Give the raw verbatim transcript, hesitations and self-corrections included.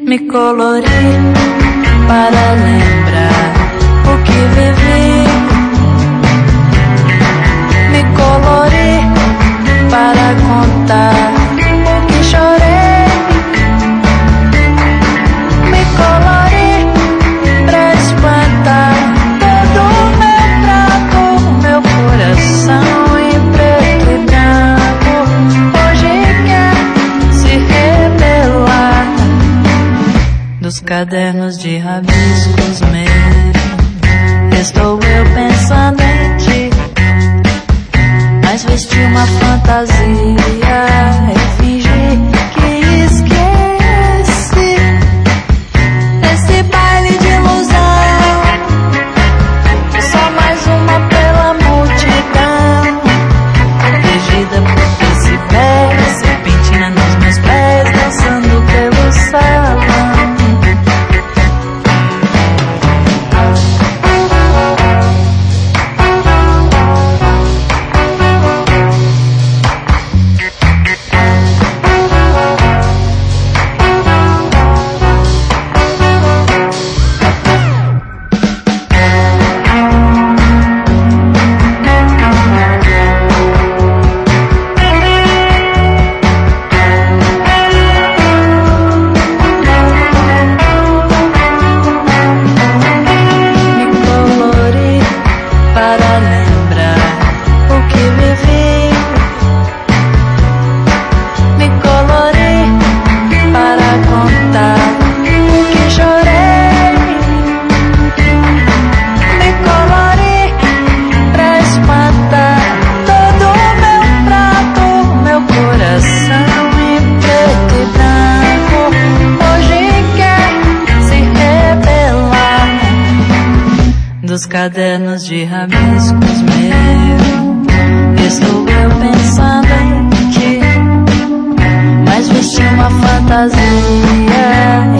Me colori para lembrar o que vivi. Me colori para contar o que chorei. Me colori pra espantar todo o meu prato, meu coração em preto e branco. Hoje quer se rebelar dos cadernos de rabiscos meus. Estou eu pensando em ti, mas vestir uma fantasia e fingir que esqueci esse baile de ilusão. Só mais uma pela multidão, protegida por esse véu, serpentina nos meus pés, dançando pelo salão. Dos cadernos de rabiscos meus. Estou eu pensando em ti, mas vesti uma fantasia